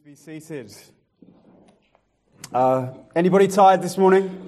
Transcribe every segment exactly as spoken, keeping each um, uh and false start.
Be seated. Uh, anybody tired this morning?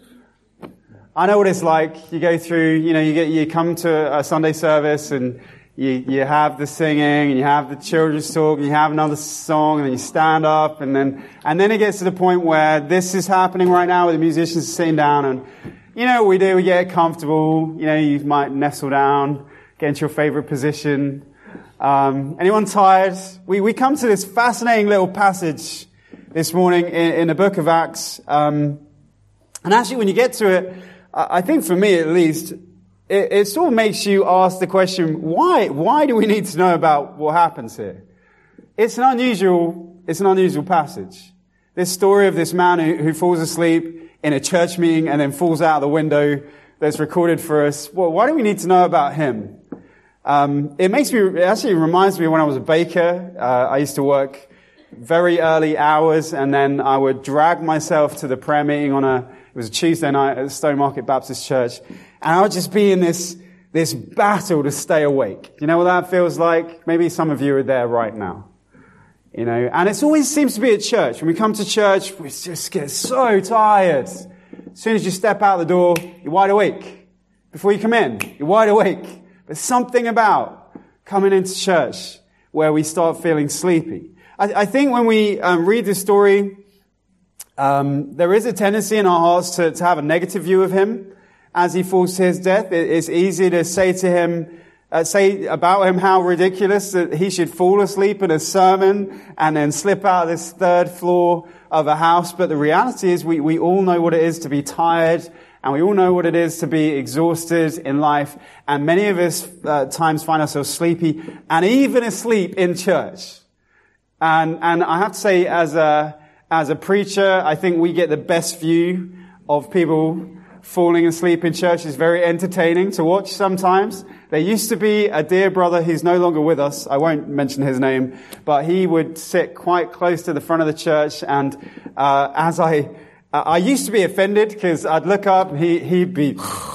I know what it's like. You go through, you know, you get, you come to a Sunday service and you, you have the singing and you have the children's talk and you have another song and then you stand up and then, and then it gets to the point where this is happening right now where the musicians are sitting down and, you know what we do? We get comfortable. You know, you might nestle down, get into your favorite position. Um, anyone tired? We, we come to this fascinating little passage this morning in, in the book of Acts. Um, and actually when you get to it, I think for me at least, it, it sort of makes you ask the question, why, why do we need to know about what happens here? It's an unusual, it's an unusual passage. This story of this man who, who falls asleep in a church meeting and then falls out of the window that's recorded for us. Well, why do we need to know about him? Um, it makes me, it actually reminds me of when I was a baker. Uh, I used to work very early hours and then I would drag myself to the prayer meeting on a, it was a Tuesday night at Stone Market Baptist Church. And I would just be in this, this battle to stay awake. You know what that feels like? Maybe some of you are there right now. You know, and it always seems to be at church. When we come to church, we just get so tired. As soon as you step out the door, you're wide awake. Before you come in, you're wide awake. There's something about coming into church where we start feeling sleepy. I, I think when we um, read this story, um, there is a tendency in our hearts to, to have a negative view of him as he falls to his death. It, it's easy to say to him, uh, say about him how ridiculous that he should fall asleep in a sermon and then slip out of this third floor of a house. But the reality is we, we all know what it is to be tired. And we all know what it is to be exhausted in life. And many of us uh, times find ourselves sleepy and even asleep in church. And, and I have to say, as a, as a preacher, I think we get the best view of people falling asleep in church. It's very entertaining to watch sometimes. There used to be a dear brother who's no longer with us. I won't mention his name, but he would sit quite close to the front of the church. And, uh, as I, I used to be offended because I'd look up, he, he'd be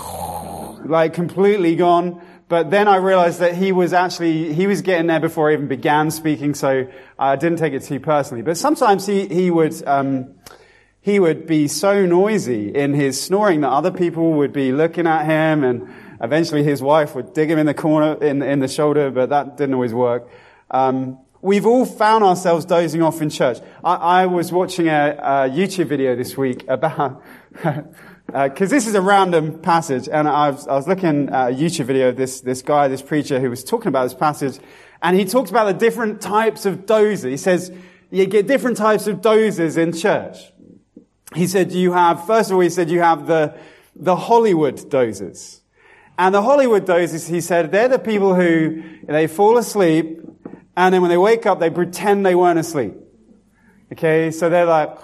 like completely gone. But then I realized that he was actually, he was getting there before I even began speaking, so I didn't take it too personally. But sometimes he, he would, um, he would be so noisy in his snoring that other people would be looking at him, and eventually his wife would dig him in the corner, in, in the shoulder, but that didn't always work. Um, We've all found ourselves dozing off in church. I, I was watching a, a YouTube video this week about, because uh, this is a random passage, and I was, I was looking at a YouTube video of this, this guy, this preacher, who was talking about this passage, and he talks about the different types of dozers. He says, you get different types of dozers in church. He said you have, first of all, he said you have the, the Hollywood dozers. And the Hollywood dozers, he said, they're the people who, they fall asleep, and then when they wake up, they pretend they weren't asleep. Okay, so they're like,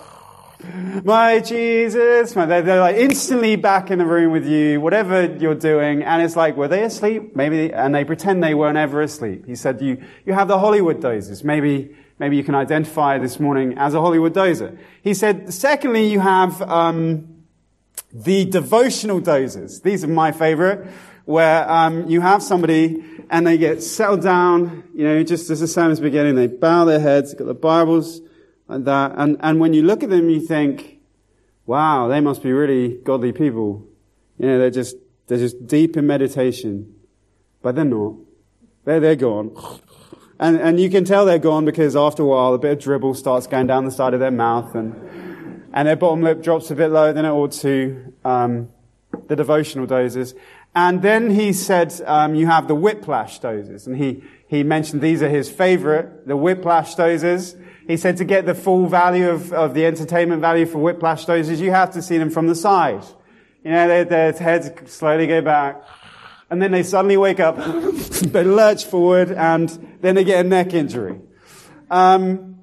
my Jesus, my, they're, they're like instantly back in the room with you, whatever you're doing, and it's like, were they asleep? Maybe, and they pretend they weren't ever asleep. He said, you, you have the Hollywood dozers. Maybe, maybe you can identify this morning as a Hollywood dozer. He said, secondly, you have, um, the devotional dozers. These are my favorite, where, um, you have somebody and they get settled down, you know, just as the sermon's beginning, they bow their heads, got the Bibles like that. And, and when you look at them, you think, wow, they must be really godly people. You know, they're just, they're just deep in meditation. But they're not. They're, they're gone. And, and you can tell they're gone because after a while, a bit of dribble starts going down the side of their mouth and, and their bottom lip drops a bit lower than it ought to. Um, the devotional dozers. And then he said, um, you have the whiplash dozers. And he, he mentioned these are his favorite, the whiplash dozers. He said to get the full value of, of the entertainment value for whiplash dozers, you have to see them from the side. You know, their, their heads slowly go back. And then they suddenly wake up, they lurch forward, and then they get a neck injury. Um,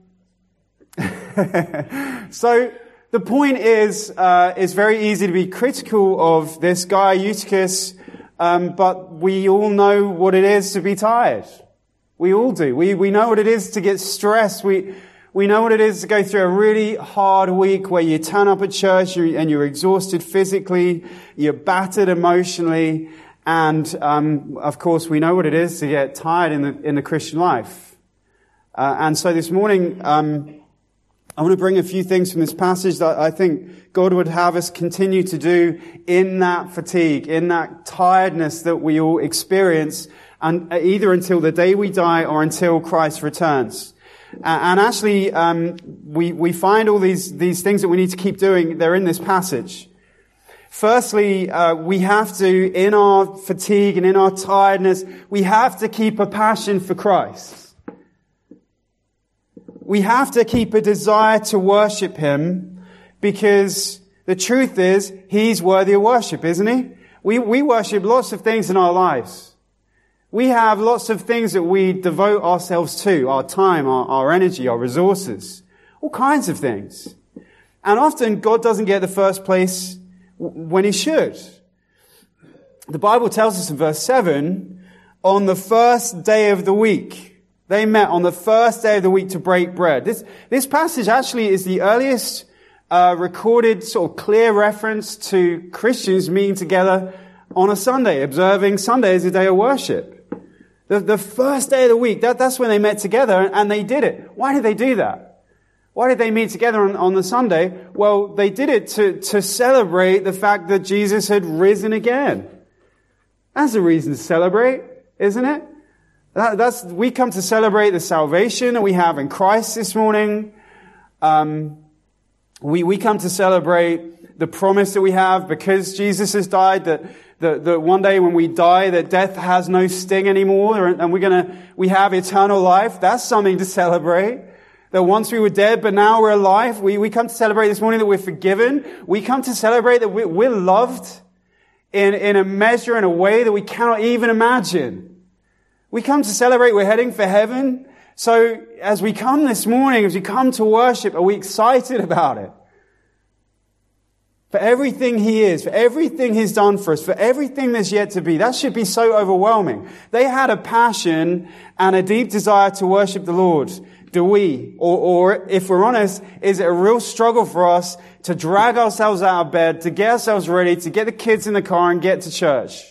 so, the point is, uh, it's very easy to be critical of this guy, Eutychus, um, but we all know what it is to be tired. We all do. We, we know what it is to get stressed. We, we know what it is to go through a really hard week where you turn up at church and you're exhausted physically, you're battered emotionally, and, um, of course, we know what it is to get tired in the, in the Christian life. Uh, and so this morning, um, I want to bring a few things from this passage that I think God would have us continue to do in that fatigue, in that tiredness that we all experience, and either until the day we die or until Christ returns. And actually, um, we we find all these these things that we need to keep doing. They're in this passage. Firstly, uh, we have to, in our fatigue and in our tiredness, we have to keep a passion for Christ. We have to keep a desire to worship Him, because the truth is, He's worthy of worship, isn't He? We, we worship lots of things in our lives. We have lots of things that we devote ourselves to, our time, our, our energy, our resources, all kinds of things. And often God doesn't get the first place when He should. The Bible tells us in verse seven, on the first day of the week, they met on the first day of the week to break bread. This, this passage actually is the earliest uh, recorded sort of clear reference to Christians meeting together on a Sunday, observing Sunday as a day of worship. The, the first day of the week, that, that's when they met together, and they did it. Why did they do that? Why did they meet together on, on the Sunday? Well, they did it to, to celebrate the fact that Jesus had risen again. That's a reason to celebrate, isn't it? That, that's, we come to celebrate the salvation that we have in Christ this morning. Um, we, we come to celebrate the promise that we have because Jesus has died, that, that, that one day when we die, that death has no sting anymore, and we're gonna, we have eternal life. That's something to celebrate. That once we were dead, but now we're alive. We, we come to celebrate this morning that we're forgiven. We come to celebrate that we, we're loved in, in a measure, in a way that we cannot even imagine. We come to celebrate we're heading for heaven. So as we come this morning, as we come to worship, are we excited about it? For everything He is, for everything He's done for us, for everything there's yet to be. That should be so overwhelming. They had a passion and a deep desire to worship the Lord. Do we? Or, or if we're honest, is it a real struggle for us to drag ourselves out of bed, to get ourselves ready, to get the kids in the car and get to church?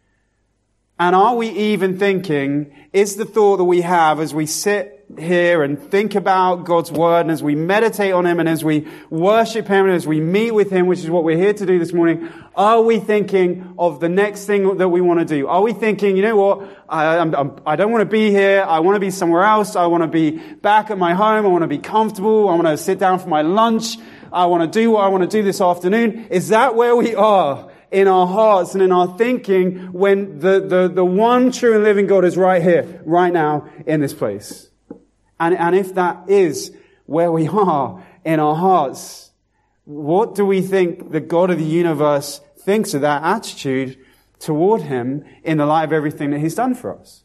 And are we even thinking, is the thought that we have as we sit here and think about God's Word and as we meditate on Him and as we worship Him and as we meet with Him, which is what we're here to do this morning, are we thinking of the next thing that we want to do? Are we thinking, you know what, I, I'm, I'm, I don't want to be here, I want to be somewhere else, I want to be back at my home, I want to be comfortable, I want to sit down for my lunch, I want to do what I want to do this afternoon? Is that where we are in our hearts and in our thinking when the, the, the one true and living God is right here, right now, in this place? And, and if that is where we are in our hearts, what do we think the God of the universe thinks of that attitude toward Him in the light of everything that He's done for us?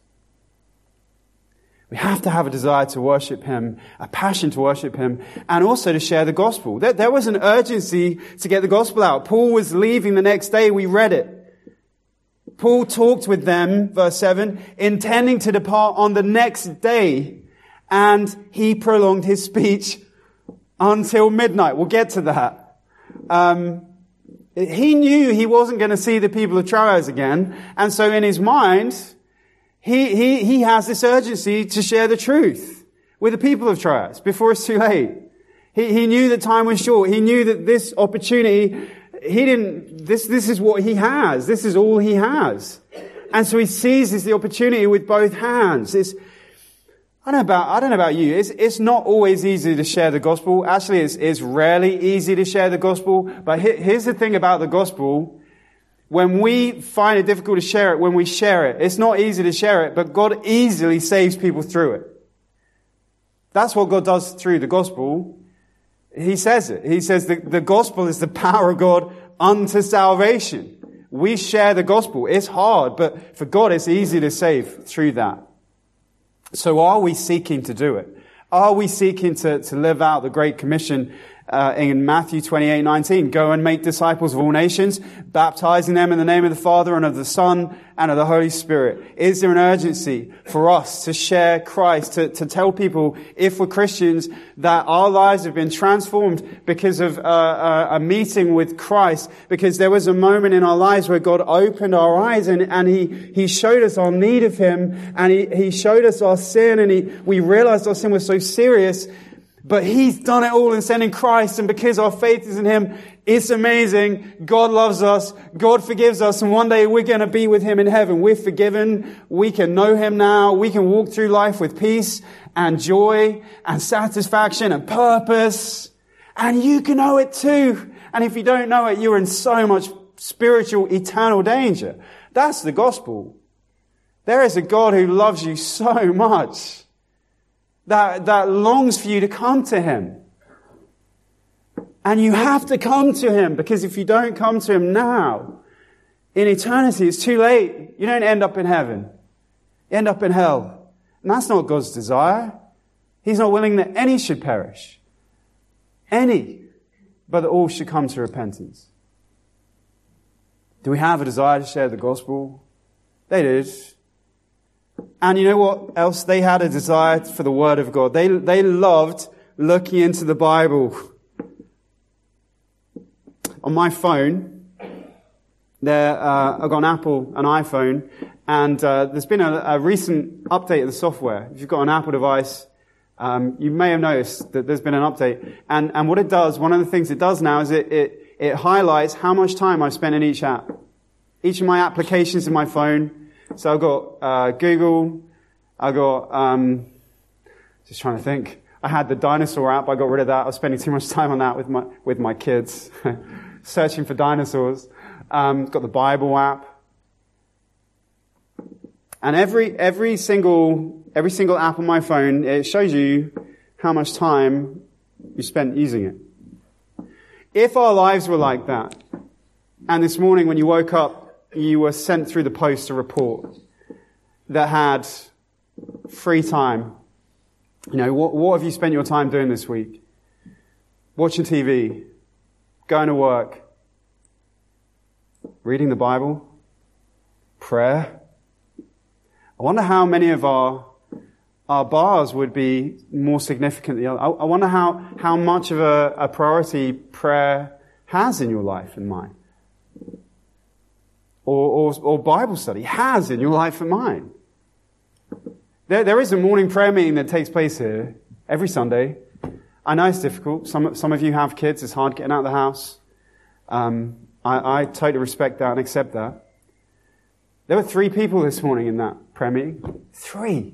We have to have a desire to worship Him, a passion to worship Him, and also to share the gospel. There, there was an urgency to get the gospel out. Paul was leaving the next day. We read it. Paul talked with them, verse seven, intending to depart on the next day, and he prolonged his speech until midnight. We'll get to that. Um, he knew he wasn't going to see the people of Troas again, and so in his mind, He, he, he has this urgency to share the truth with the people of Troas before it's too late. He, he knew that time was short. He knew that this opportunity, he didn't, this, this is what he has. This is all he has. And so he seizes the opportunity with both hands. It's, I don't know about, I don't know about you. It's, it's not always easy to share the gospel. Actually, it's, it's rarely easy to share the gospel. But here's the thing about the gospel. When we find it difficult to share it, when we share it, it's not easy to share it, but God easily saves people through it. That's what God does through the gospel. He says it. He says the, the gospel is the power of God unto salvation. We share the gospel. It's hard, but for God it's easy to save through that. So are we seeking to do it? Are we seeking to, to live out the Great Commission Uh, in Matthew twenty-eight nineteen, go and make disciples of all nations, baptizing them in the name of the Father and of the Son and of the Holy Spirit? Is there an urgency for us to share Christ, to, to tell people, if we're Christians, that our lives have been transformed because of uh, a meeting with Christ, because there was a moment in our lives where God opened our eyes and, and He, He showed us our need of Him, and He, He showed us our sin, and He, we realized our sin was so serious. But He's done it all in sending Christ, and because our faith is in Him, it's amazing. God loves us. God forgives us, and one day we're going to be with Him in heaven. We're forgiven. We can know Him now. We can walk through life with peace and joy and satisfaction and purpose. And you can know it too. And if you don't know it, you're in so much spiritual, eternal danger. That's the gospel. There is a God who loves you so much that, that longs for you to come to Him. And you have to come to Him, because if you don't come to Him now, in eternity, it's too late. You don't end up in heaven. You end up in hell. And that's not God's desire. He's not willing that any should perish. Any. But that all should come to repentance. Do we have a desire to share the gospel? They did. And you know what else? They had a desire for the Word of God. They, they loved looking into the Bible. On my phone, there, uh, I've got an Apple, an iPhone, and uh, there's been a, a recent update of the software. If you've got an Apple device, um, you may have noticed that there's been an update. And, and what it does, one of the things it does now is it, it, it highlights how much time I've spent in each app. Each of my applications in my phone. So I've got uh, Google, I've got, um, just trying to think. I had the dinosaur app, I got rid of that. I was spending too much time on that with my, with my kids. Searching for dinosaurs. Um, got the Bible app. And every, every single, every single app on my phone, it shows you how much time you spent using it. If our lives were like that, and this morning when you woke up, you were sent through the post a report that had free time. You know, what, what have you spent your time doing this week? Watching T V, going to work, reading the Bible, prayer. I wonder how many of our our bars would be more significant than the other. I, I wonder how, how much of a, a priority prayer has in your life and mine. Or, or, or Bible study has in your life and mine. There, there is a morning prayer meeting that takes place here every Sunday. I know it's difficult. Some, some of you have kids. It's hard getting out of the house. Um, I, I totally respect that and accept that. There were three people this morning in that prayer meeting. Three.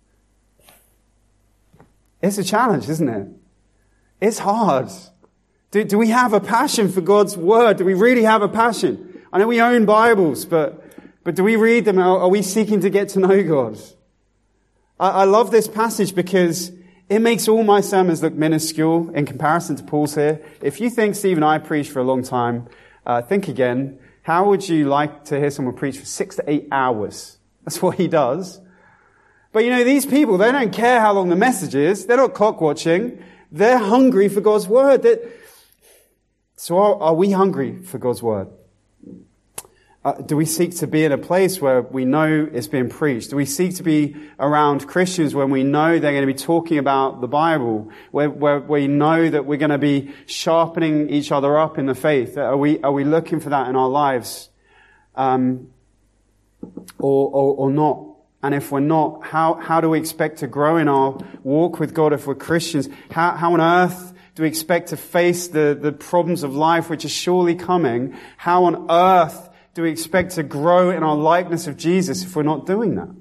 It's a challenge, isn't it? It's hard. Do, do we have a passion for God's Word? Do we really have a passion? I know we own Bibles, but, but do we read them? Are, are we seeking to get to know God? I, I love this passage because it makes all my sermons look minuscule in comparison to Paul's here. If you think Steve and I preached for a long time, uh, think again. How would you like to hear someone preach for six to eight hours? That's what he does. But you know, these people, they don't care how long the message is. They're not clock watching. They're hungry for God's Word. They're... So are, are we hungry for God's Word? Uh, do we seek to be in a place where we know it's being preached? Do we seek to be around Christians when we know they're going to be talking about the Bible? Where, where we know that we're going to be sharpening each other up in the faith? Are we, are we looking for that in our lives? Um, or, or, or not? And if we're not, how, how do we expect to grow in our walk with God if we're Christians? How, how on earth do we expect to face the, the problems of life which are surely coming? How on earth do we expect to grow in our likeness of Jesus if we're not doing that?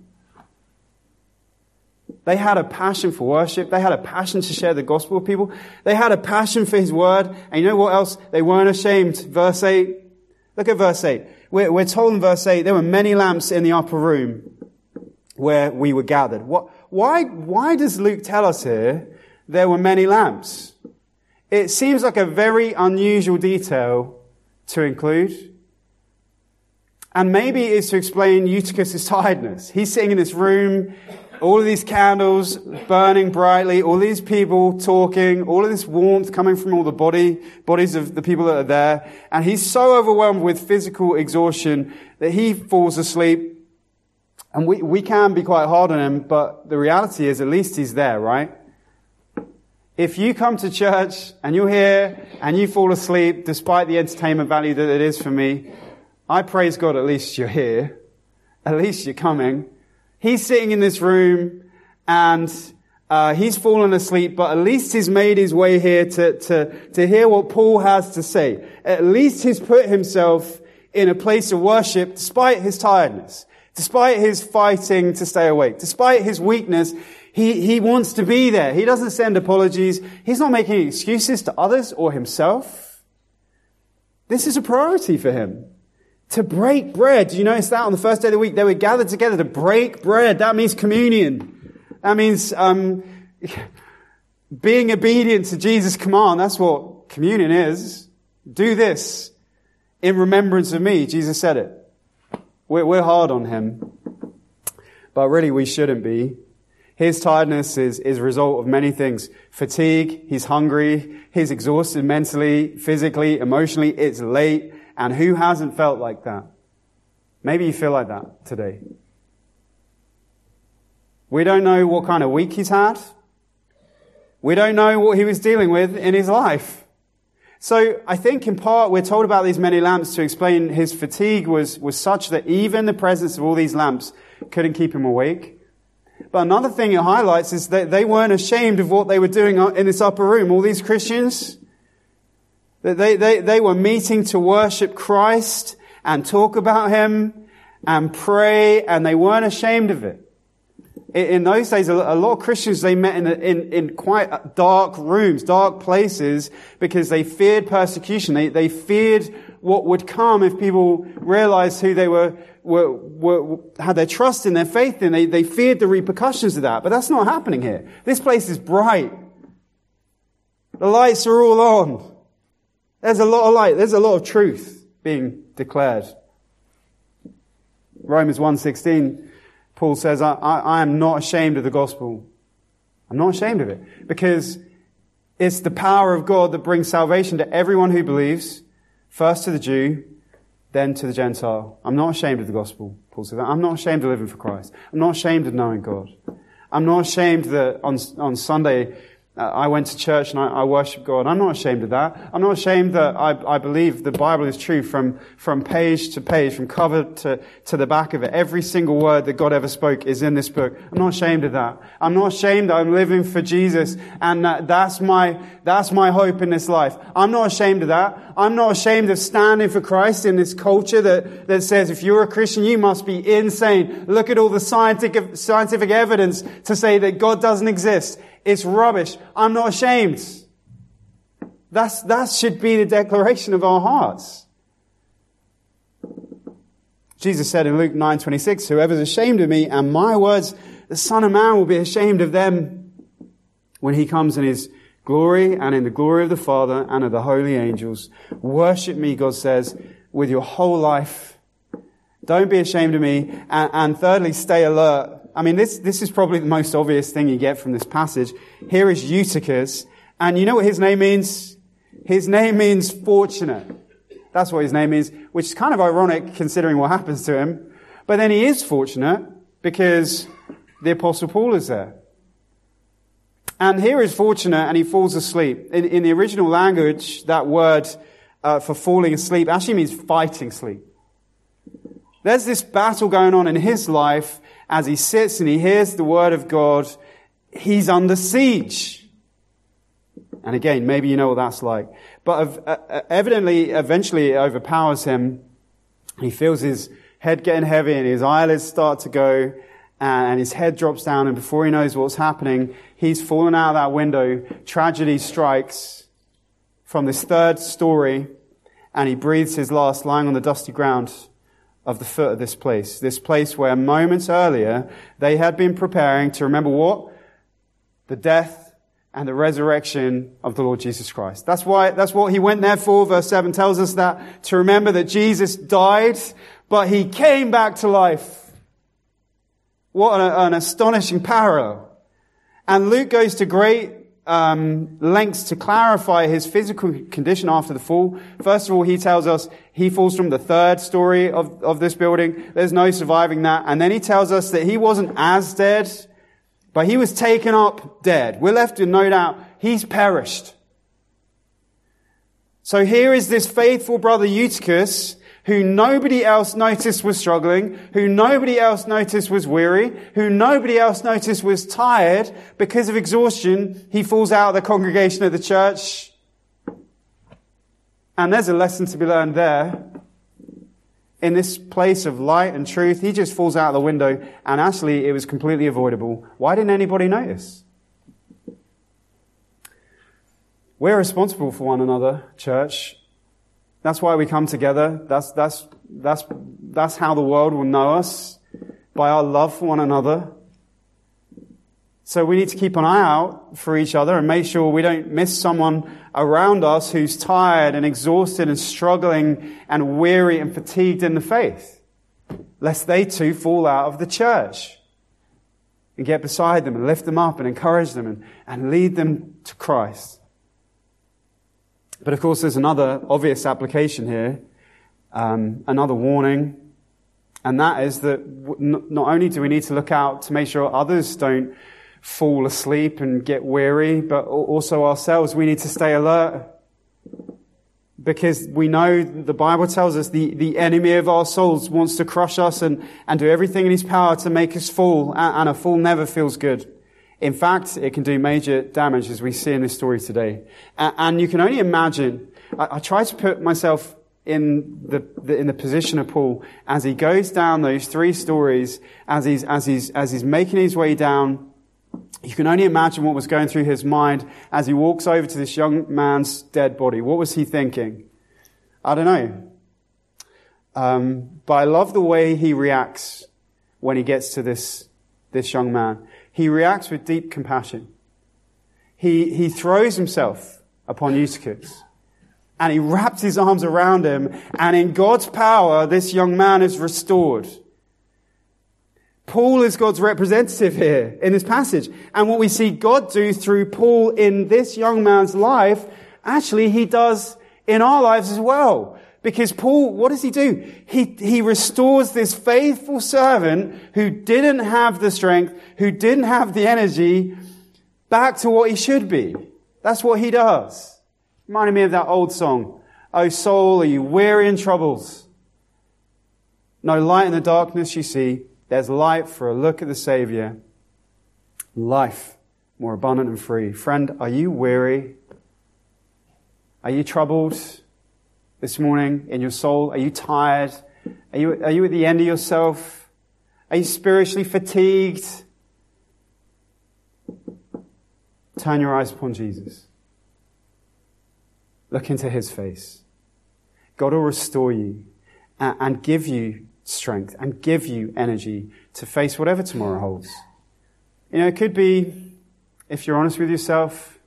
They had a passion for worship. They had a passion to share the gospel with people. They had a passion for His Word. And you know what else? They weren't ashamed. Verse eight. Look at verse eight. We're, we're told in verse eight, there were many lamps in the upper room where we were gathered. What, why, why does Luke tell us here there were many lamps? It seems like a very unusual detail to include. And maybe it's to explain Eutychus' tiredness. He's sitting in this room, all of these candles burning brightly, all these people talking, all of this warmth coming from all the body, bodies of the people that are there. And he's so overwhelmed with physical exhaustion that he falls asleep. And we, we can be quite hard on him, but the reality is at least he's there, right? If you come to church and you're here and you fall asleep, despite the entertainment value that it is for me, I praise God at least you're here. At least you're coming. He's sitting in this room and Uh, he's fallen asleep, but at least he's made his way here to, to, to hear what Paul has to say. At least he's put himself in a place of worship despite his tiredness, despite his fighting to stay awake, despite his weakness. He, he wants to be there. He doesn't send apologies. He's not making excuses to others or himself. This is a priority for him. To break bread. Do you notice that on the first day of the week? They were gathered together to break bread. That means communion. That means um, being obedient to Jesus' command. That's what communion is. Do this in remembrance of me. Jesus said it. We're, we're hard on him. But really we shouldn't be. His tiredness is, is a result of many things. Fatigue, he's hungry, he's exhausted mentally, physically, emotionally, it's late. And who hasn't felt like that? Maybe you feel like that today. We don't know what kind of week he's had. We don't know what he was dealing with in his life. So I think in part we're told about these many lamps to explain his fatigue was, was such that even the presence of all these lamps couldn't keep him awake. But another thing it highlights is that they weren't ashamed of what they were doing in this upper room. All these Christians, that they, they, they were meeting to worship Christ and talk about him and pray, and they weren't ashamed of it. In those days, a lot of Christians, they met in, in, in quite dark rooms, dark places, because they feared persecution. They, they feared what would come if people realized who they were, were, were, had their trust in, their faith in. They, they feared the repercussions of that. But that's not happening here. This place is bright. The lights are all on. There's a lot of light. There's a lot of truth being declared. Romans one sixteen. Paul says, I, I, I am not ashamed of the gospel. I'm not ashamed of it. Because it's the power of God that brings salvation to everyone who believes. First to the Jew, then to the Gentile. I'm not ashamed of the gospel, Paul says. I'm not ashamed of living for Christ. I'm not ashamed of knowing God. I'm not ashamed that on, on Sunday uh, I went to church and I, I worship God. I'm not ashamed of that. I'm not ashamed that I, I believe the Bible is true from, from page to page, from cover to, to the back of it. Every single word that God ever spoke is in this book. I'm not ashamed of that. I'm not ashamed that I'm living for Jesus and that that's my, that's my hope in this life. I'm not ashamed of that. I'm not ashamed of standing for Christ in this culture that, that says if you're a Christian, you must be insane. Look at all the scientific, scientific evidence to say that God doesn't exist. It's rubbish. I'm not ashamed. That's, that should be the declaration of our hearts. Jesus said in Luke nine twenty-six, whoever's ashamed of me and my words, the Son of Man will be ashamed of them when he comes in his glory and in the glory of the Father and of the holy angels. Worship me, God says, with your whole life. Don't be ashamed of me. And, and thirdly, stay alert. I mean, this, this is probably the most obvious thing you get from this passage. Here is Eutychus. And you know what his name means? His name means fortunate. That's what his name means, which is kind of ironic considering what happens to him. But then he is fortunate because the Apostle Paul is there. And here is fortunate and he falls asleep. In, in the original language, that word uh, for falling asleep actually means fighting sleep. There's this battle going on in his life as he sits and he hears the word of God. He's under siege. And again, maybe you know what that's like. But uh, evidently, eventually it overpowers him. He feels his head getting heavy and his eyelids start to go and his head drops down, and before he knows what's happening, he's fallen out of that window. Tragedy strikes from this third story and he breathes his last lying on the dusty ground of the foot of this place. This place where moments earlier they had been preparing to remember what? The death and the resurrection of the Lord Jesus Christ. That's why, that's what he went there for. Verse seven tells us that, to remember that Jesus died, but he came back to life. What an, an astonishing parallel. And Luke goes to great um, lengths to clarify his physical condition after the fall. First of all, he tells us he falls from the third story of, of this building. There's no surviving that. And then he tells us that he wasn't as dead, but he was taken up dead. We're left with no doubt he's perished. So here is this faithful brother Eutychus who nobody else noticed was struggling, who nobody else noticed was weary, who nobody else noticed was tired, because of exhaustion, he falls out of the congregation of the church. And there's a lesson to be learned there. In this place of light and truth, he just falls out of the window, and actually it was completely avoidable. Why didn't anybody notice? We're responsible for one another, church. That's why we come together. That's, that's, that's, that's how the world will know us, by our love for one another. So we need to keep an eye out for each other and make sure we don't miss someone around us who's tired and exhausted and struggling and weary and fatigued in the faith, lest they too fall out of the church. And get beside them and lift them up and encourage them and, and lead them to Christ. But of course there's another obvious application here, um, another warning, and that is that not only do we need to look out to make sure others don't fall asleep and get weary, but also ourselves, we need to stay alert. Because we know the Bible tells us the, the enemy of our souls wants to crush us and, and do everything in his power to make us fall, and a fall never feels good. In fact, it can do major damage, as we see in this story today. And, and you can only imagine, I, I try to put myself in the, the in the position of Paul as he goes down those three stories, as he's as he's as he's making his way down. You can only imagine what was going through his mind as he walks over to this young man's dead body. What was he thinking? I don't know. Um, but I love the way he reacts when he gets to this, this young man. He reacts with deep compassion. He, he throws himself upon Eutychus and he wraps his arms around him, and in God's power, this young man is restored. Paul is God's representative here in this passage. And what we see God do through Paul in this young man's life, actually he does in our lives as well. Because Paul, what does he do? He, he restores this faithful servant who didn't have the strength, who didn't have the energy, back to what he should be. That's what he does. Reminded me of that old song. Oh soul, are you weary in troubles? No light in the darkness you see. There's light for a look at the Savior. Life more abundant and free. Friend, are you weary? Are you troubled this morning in your soul? Are you tired? Are you, are you at the end of yourself? Are you spiritually fatigued? Turn your eyes upon Jesus. Look into his face. God will restore you and, and give you strength and give you energy to face whatever tomorrow holds. You know, it could be, if you're honest with yourself,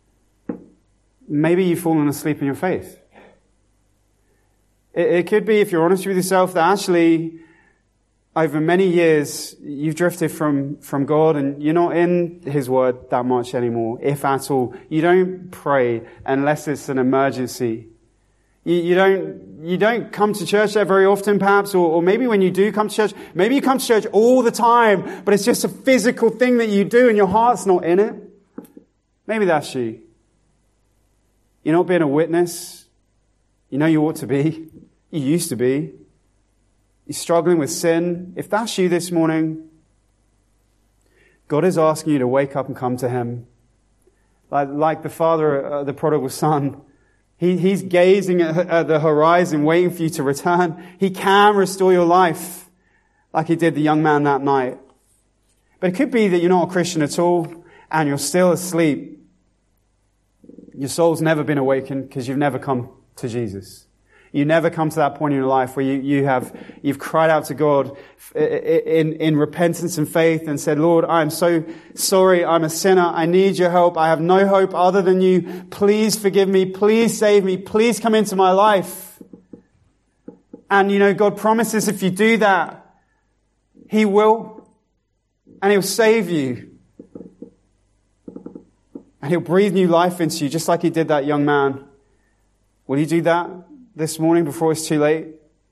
maybe you've fallen asleep in your faith. It, it could be, if you're honest with yourself, that actually over many years you've drifted from, from God and you're not in his word that much anymore, if at all. You don't pray unless it's an emergency. You, you don't, you don't come to church there very often perhaps, or, or maybe when you do come to church, maybe you come to church all the time, but it's just a physical thing that you do and your heart's not in it. Maybe that's you. You're not being a witness. You know you ought to be. You used to be. You're struggling with sin. If that's you this morning, God is asking you to wake up and come to him. Like, like the father, uh, the prodigal son. He, he's gazing at, at the horizon, waiting for you to return. He can restore your life like he did the young man that night. But it could be that you're not a Christian at all and you're still asleep. Your soul's never been awakened because you've never come to Jesus. You never come to that point in your life where you, you have, you've cried out to God in, in repentance and faith and said, Lord, I am so sorry. I'm a sinner. I need your help. I have no hope other than you. Please forgive me. Please save me. Please come into my life. And you know, God promises if you do that, he will, and he'll save you. And he'll breathe new life into you, just like he did that young man. Will you do that this morning before it's too late?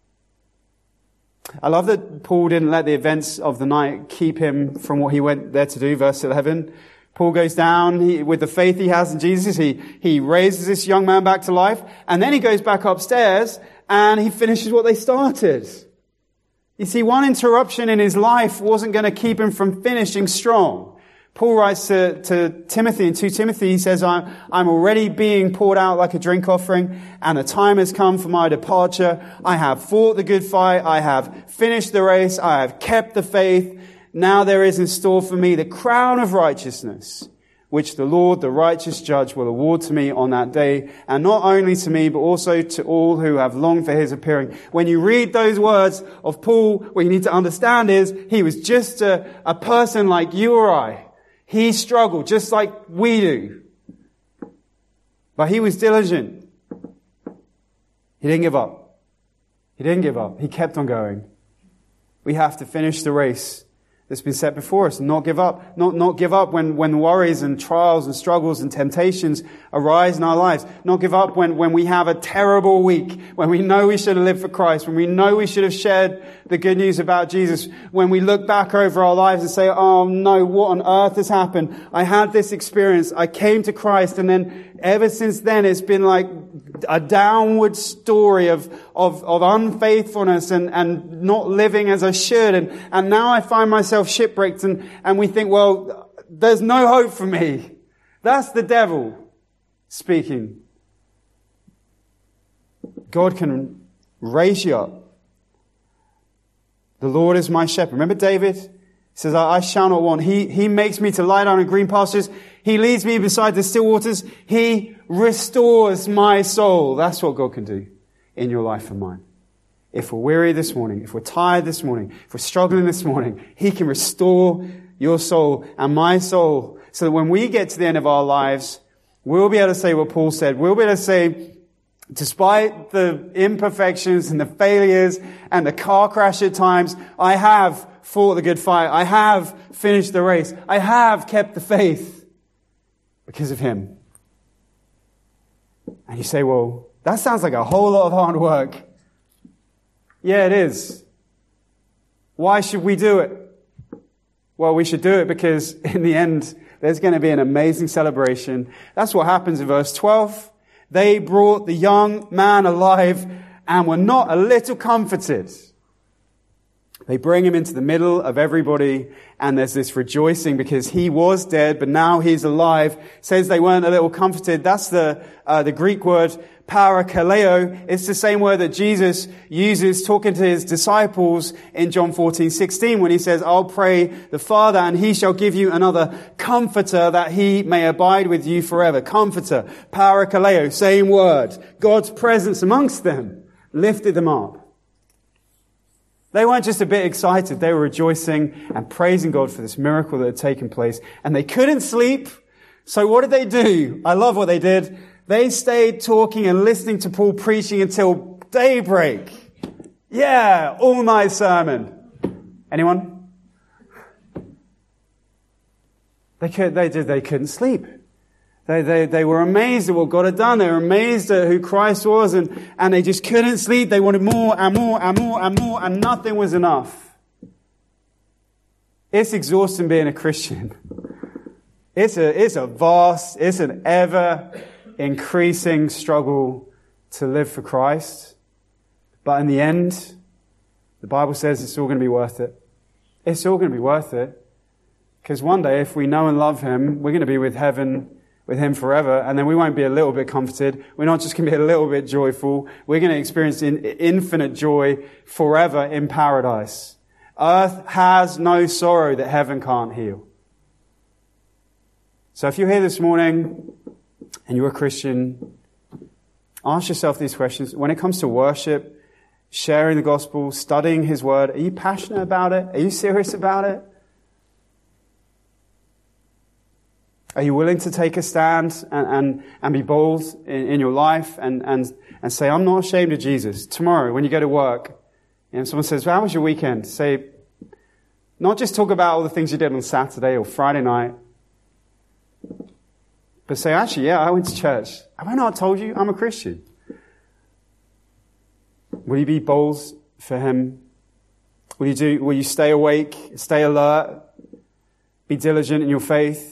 I love that Paul didn't let the events of the night keep him from what he went there to do. Verse eleven. Paul goes down he, with the faith he has in Jesus. He, he raises this young man back to life. And then he goes back upstairs and he finishes what they started. You see, one interruption in his life wasn't going to keep him from finishing strong. Paul writes to, to Timothy in Second Timothy, he says, I'm, I'm already being poured out like a drink offering, and the time has come for my departure. I have fought the good fight. I have finished the race. I have kept the faith. Now there is in store for me the crown of righteousness, which the Lord, the righteous judge, will award to me on that day, and not only to me, but also to all who have longed for his appearing. When you read those words of Paul, what you need to understand is he was just a, a person like you or I. He struggled just like we do. But he was diligent. He didn't give up. He didn't give up. He kept on going. We have to finish the race that's been set before us and not give up. Not, not give up when, when worries and trials and struggles and temptations arise in our lives. Not give up when, when we have a terrible week, when we know we should have lived for Christ, when we know we should have shared the good news about Jesus, when we look back over our lives and say, oh no, what on earth has happened? I had this experience. I came to Christ, and then ever since then it's been like a downward story of, of, of unfaithfulness and, and not living as I should. And, and now I find myself shipwrecked, and, and we think, well, there's no hope for me. That's the devil speaking. God can raise you up. The Lord is my shepherd. Remember David? He says, I, I shall not want. He, he makes me to lie down in green pastures. He leads me beside the still waters. He restores my soul. That's what God can do in your life and mine. If we're weary this morning, if we're tired this morning, if we're struggling this morning, He can restore your soul and my soul, so that when we get to the end of our lives, we'll be able to say what Paul said. We'll be able to say, despite the imperfections and the failures and the car crash at times, I have fought the good fight. I have finished the race. I have kept the faith because of Him. And you say, well, that sounds like a whole lot of hard work. Yeah, it is. Why should we do it? Well, we should do it because in the end, there's going to be an amazing celebration. That's what happens in verse twelve. They brought the young man alive and were not a little comforted. They bring him into the middle of everybody, and there's this rejoicing because he was dead, but now he's alive. Says they weren't a little comforted. That's the uh, the Greek word parakaleo. It's the same word that Jesus uses talking to his disciples in John fourteen sixteen when he says, I'll pray the Father, and He shall give you another comforter, that He may abide with you forever. Comforter, parakaleo, same word. God's presence amongst them lifted them up. They weren't just a bit excited. They were rejoicing and praising God for this miracle that had taken place. And they couldn't sleep. So what did they do? I love what they did. They stayed talking and listening to Paul preaching until daybreak. Yeah, all night sermon. Anyone? They could, they did, they couldn't sleep. They, they, they were amazed at what God had done. They were amazed at who Christ was, and, and they just couldn't sleep. They wanted more and more and more and more, and nothing was enough. It's exhausting being a Christian. It's a, it's a vast, it's an ever increasing struggle to live for Christ. But in the end, the Bible says it's all going to be worth it. It's all going to be worth it. Because one day, if we know and love Him, we're going to be with heaven, with Him forever, and then we won't be a little bit comforted. We're not just going to be a little bit joyful. We're going to experience in, infinite joy forever in paradise. Earth has no sorrow that heaven can't heal. So if you're here this morning and you're a Christian, ask yourself these questions. When it comes to worship, sharing the gospel, studying His word, are you passionate about it? Are you serious about it? Are you willing to take a stand and, and, and be bold in, in your life and, and, and say, I'm not ashamed of Jesus? Tomorrow, when you go to work, and you know, someone says, well, how was your weekend? Say, not just talk about all the things you did on Saturday or Friday night, but say, actually, yeah, I went to church. Have I not told you I'm a Christian? Will you be bold for Him? Will you do, will you stay awake, stay alert, be diligent in your faith?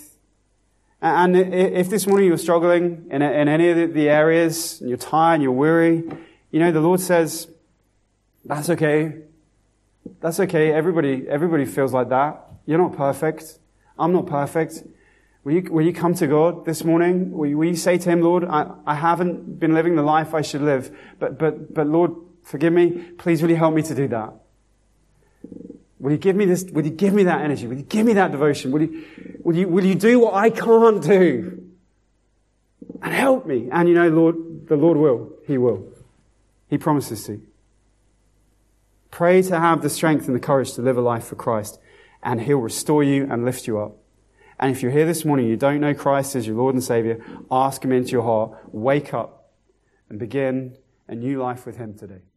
And if this morning you're struggling in any of the areas, and you're tired, and you're weary, You know, the Lord says, that's okay. That's okay. Everybody, everybody feels like that. You're not perfect. I'm not perfect. Will you, will you come to God this morning? Will you, will you say to Him, Lord, I, I haven't been living the life I should live, but, but, but Lord, forgive me. Please, will you help me to do that? Will you give me this, will you give me that energy? Will you give me that devotion? Will you, will you, will you do what I can't do? And help me. And you know, Lord, the Lord will. He will. He promises to. Pray to have the strength and the courage to live a life for Christ, and He'll restore you and lift you up. And if you're here this morning, you don't know Christ as your Lord and Savior, ask Him into your heart, wake up, and begin a new life with Him today.